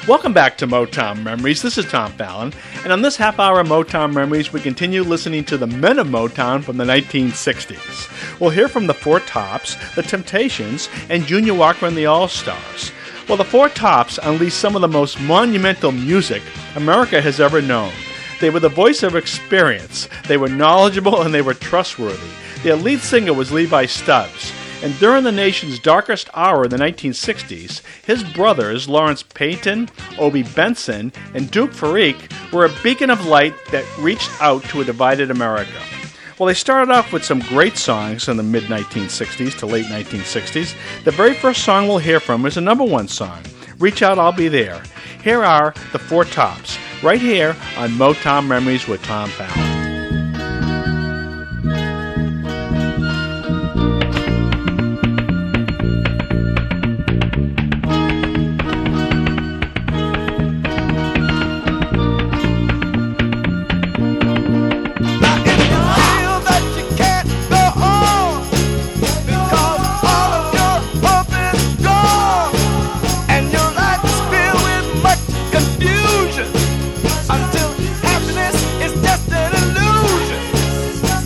Welcome back to Motown Memories. This is Tom Fallon, and on this half hour of Motown Memories, we continue listening to the men of Motown from the 1960s. We'll hear from the Four Tops, the Temptations, and Junior Walker and the All-Stars. Well, the Four Tops unleashed some of the most monumental music America has ever known. They were the voice of experience, they were knowledgeable, and they were trustworthy. Their lead singer was Levi Stubbs. And during the nation's darkest hour in the 1960s, his brothers, Lawrence Payton, Obie Benson, and Duke Freak, were a beacon of light that reached out to a divided America. Well, they started off with some great songs in the mid-1960s to late 1960s. The very first song we'll hear from is a number one song, Reach Out, I'll Be There. Here are the Four Tops, right here on Motown Memories with Tom Fallon. Until happiness is just an illusion.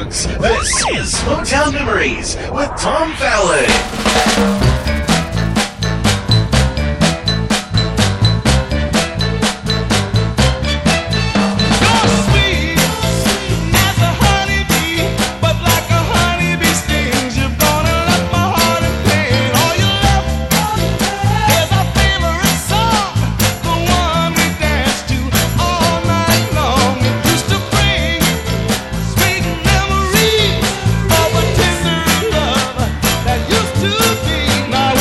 Blues. This is Motown Memories with Tom Fallon. Now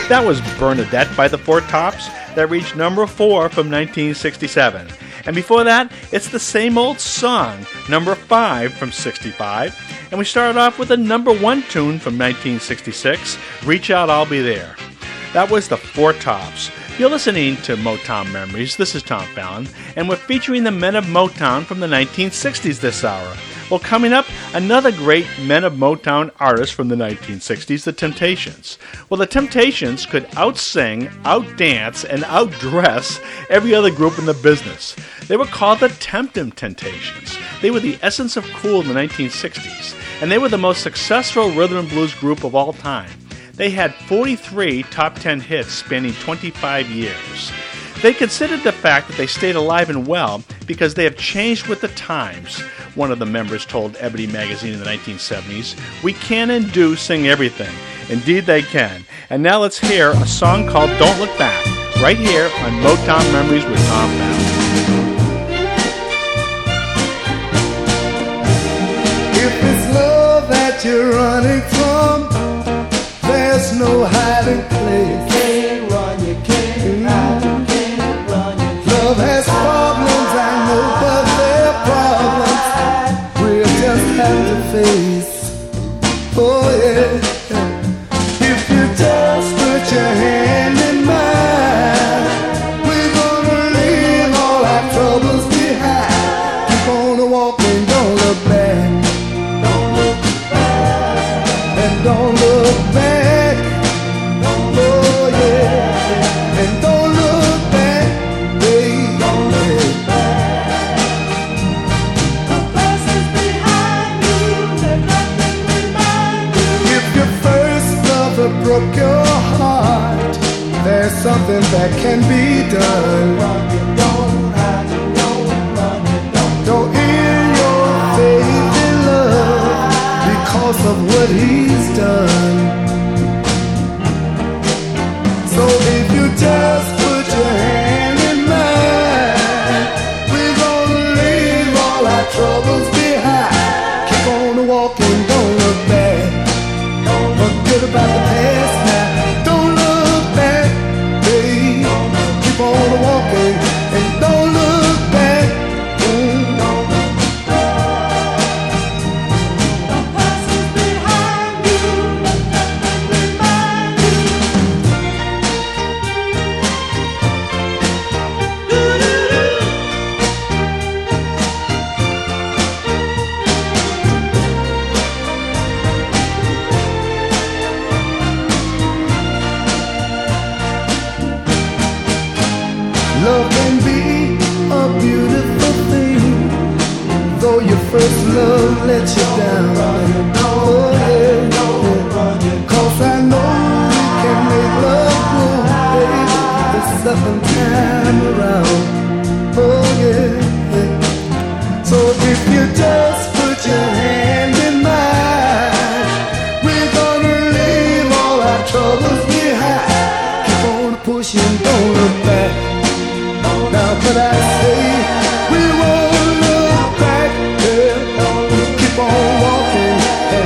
That was Bernadette by the Four Tops that reached number 4 from 1967. And before that, it's the same old song, number 5 from 65. And we started off with a number 1 tune from 1966, Reach Out, I'll Be There. That was the Four Tops. You're listening to Motown Memories. This is Tom Fallon, and we're featuring the men of Motown from the 1960s this hour. Well, coming up, another great men of Motown artist from the 1960s, the Temptations. Well, the Temptations could outsing, outdance, and outdress every other group in the business. They were called the Temptin' Temptations. They were the essence of cool in the 1960s, and they were the most successful rhythm and blues group of all time. They had 43 top 10 hits spanning 25 years. They considered the fact that they stayed alive and well because they have changed with the times. One of the members told Ebony magazine in the 1970s, "We can and do sing everything." Indeed they can. And now let's hear a song called Don't Look Back, right here on Motown Memories with Tom Fallon. If it's love that you're running from, there's no hiding place. Can't run, you can't hide, you can't run, you can't Love has problems, I know, but they're problems we'll just have to face. Oh yeah. If you just put your hand in mine, we're gonna leave all our troubles behind. Keep on walking, don't look back. don't look back, And don't look back. Oh yeah. And don't look back, baby. don't look back. The past is behind you, let nothing remind you. If your first lover broke your heart, there's something that can be done. Run, you don't hide, you don't run, you Don't end your faith in love because of what he's done. So if you just put your hand in mine, we're gonna leave all our troubles behind. Keep on walking, don't look back. Forget about the past now. Don't look back, babe. Keep on walking and don't look back. The past is behind you, let nothing remind you. Love can be a beautiful thing, though your first love let you down. Oh yeah, 'cause I know we can make love grow, baby, the second time around. Oh yeah. So if you just put your hand in mine, we're gonna leave all our troubles behind. Keep on pushing, don't look back. Now could I say we won't look back, yeah. Keep on walking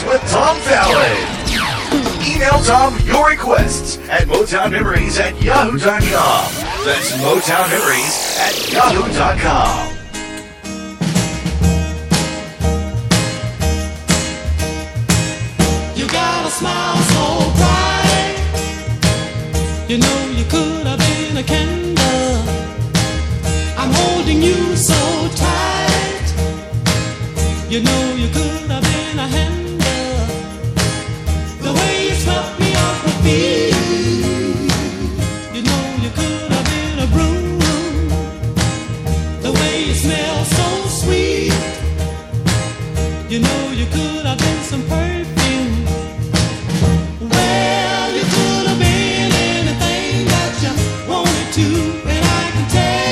with Tom Fallon. Email Tom your requests at MotownMemories@yahoo.com. That's MotownMemories@yahoo.com. You got a smile so bright. You know you could have been a candle. I'm holding you so tight. You know you could have been a handle. The way you swept me off my feet. You know you could have been a broom. The way you smell so sweet. You know you could have been some perfume. Well, you could have been anything that you wanted to, and I can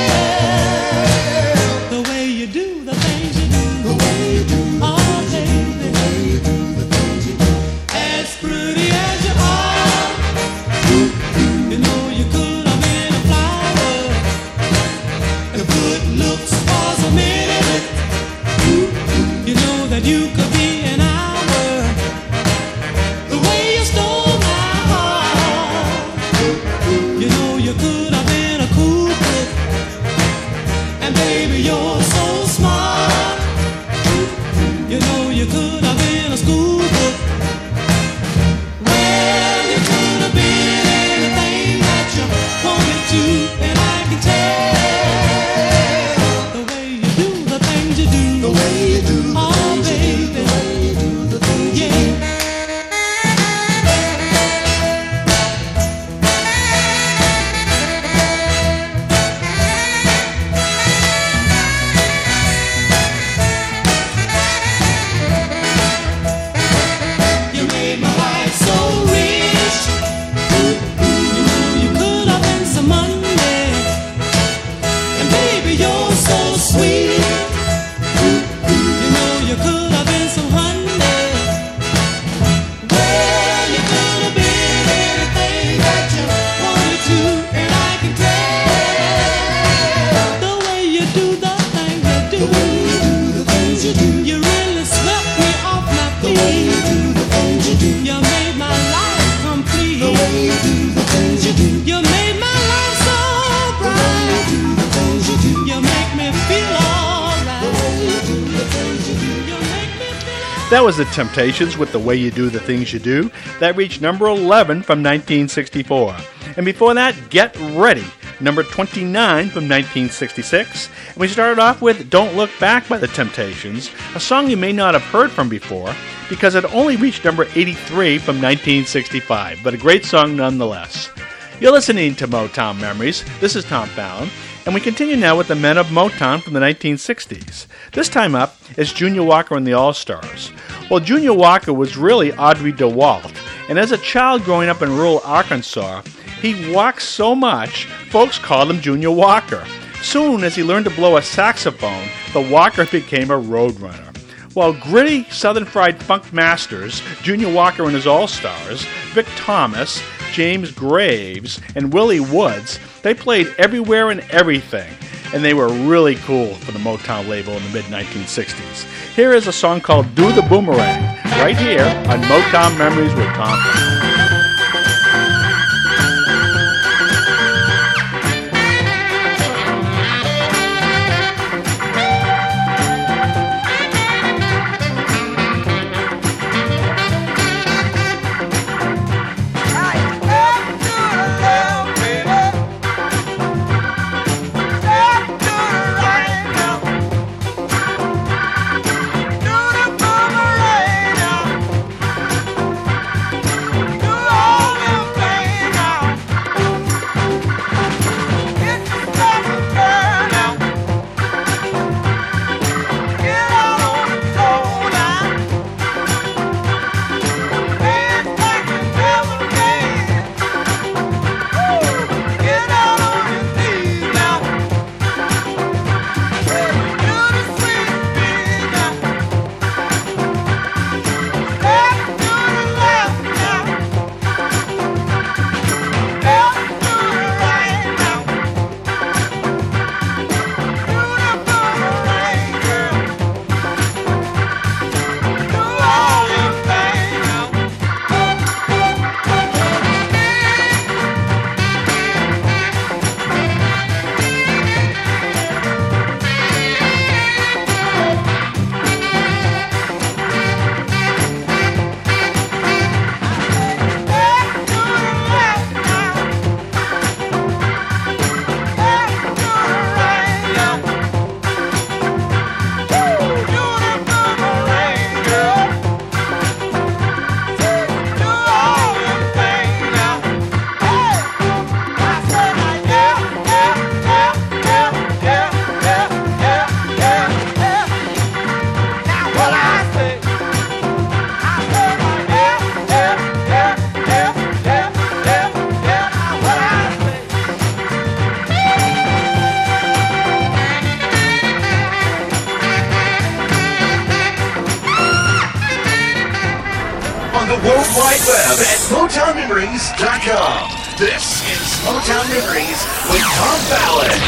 tell the way you do the things you do. The way you do the things you do. The way you do the things you do. As pretty as you are, you know you could have been a flower. And good looks was a minute. You know that you could be an hour. The way you stole my heart. You know you could have been a cool cook. And baby, you're so smart. You know you could have been a school book. Well, you could have been anything that you wanted to, and I can tell the way you do the things you do. The way you do the things you do. The way you do the things you do. You made my life so rich. You know you could have been some money. And baby, you're so sweet. You know you could have been some honey. Well, you could have been anything that you wanted to, and I can tell the way you do the things you do. The way you do the things you do. You really swept me off my feet. The way you do the things you do. You made my life complete. The way you do the things you do. You made my life so bright. The way you do the things you do. You make me feel alright. The way you do the things you do. You make me feel alright. That was The Temptations with The Way You Do the Things You Do. That reached number 11 from 1964. And before that, Get Ready, number 29 from 1966. And we started off with Don't Look Back by The Temptations, a song you may not have heard from before because it only reached number 83 from 1965, but a great song nonetheless. You're listening to Motown Memories. This is Tom Fallon, and we continue now with the men of Motown from the 1960s. This time up is Junior Walker and the All-Stars. Well, Junior Walker was really Audrey DeWalt, and as a child growing up in rural Arkansas, he walked so much, folks called him Junior Walker. Soon, as he learned to blow a saxophone, the Walker became a roadrunner. While gritty Southern Fried Funk masters, Junior Walker and his All-Stars, Vic Thomas, James Graves, and Willie Woods, they played everywhere and everything, and they were really cool for the Motown label in the mid-1960s. Here is a song called Do the Boomerang, right here on Motown Memories with Tom Fallon. Do the boomerang. web at MotownMemories.com. This is Motown Memories with Tom Fallon.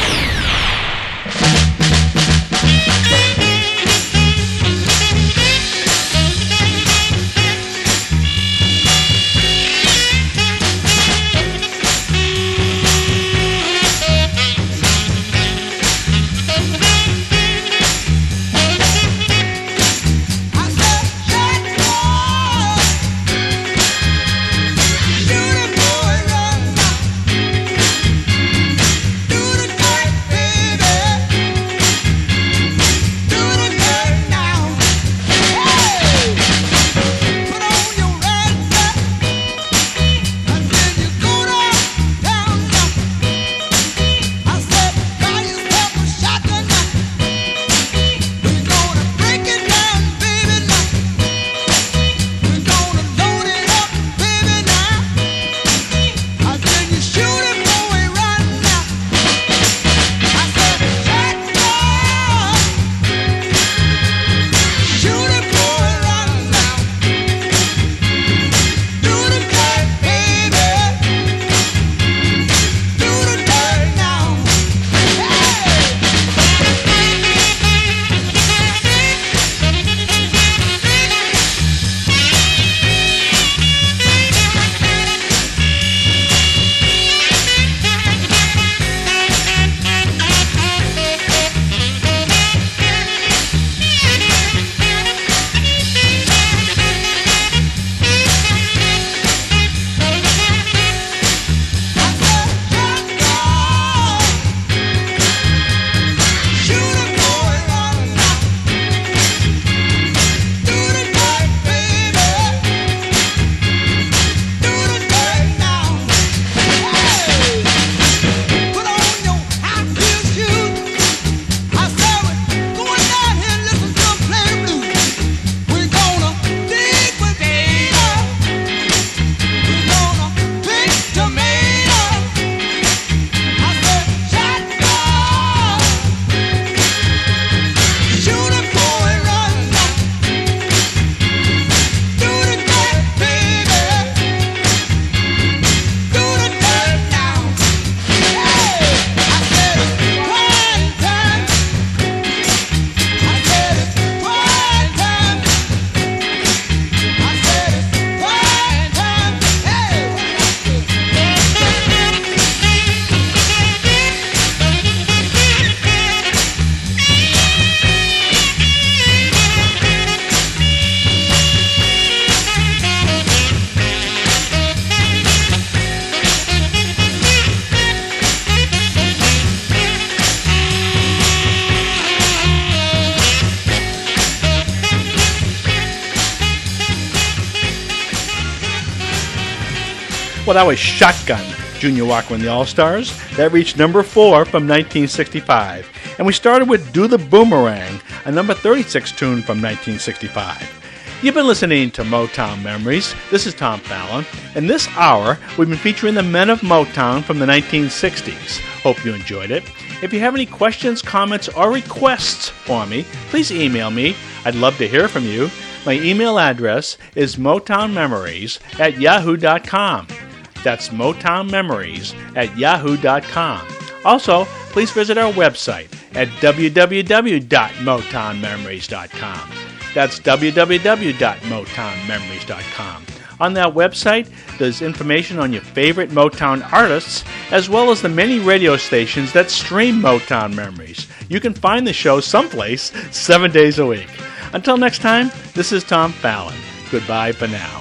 Well, that was Shotgun, Junior Walker and the All-Stars. That reached number 4 from 1965. And we started with Do the Boomerang, a number 36 tune from 1965. You've been listening to Motown Memories. This is Tom Fallon. In this hour, we've been featuring the men of Motown from the 1960s. Hope you enjoyed it. If you have any questions, comments, or requests for me, please email me. I'd love to hear from you. My email address is motownmemories@yahoo.com. That's motownmemories@yahoo.com. Also, please visit our website at www.motownmemories.com. That's www.motownmemories.com. On that website, there's information on your favorite Motown artists, as well as the many radio stations that stream Motown Memories. You can find the show someplace 7 days a week. Until next time, this is Tom Fallon. Goodbye for now.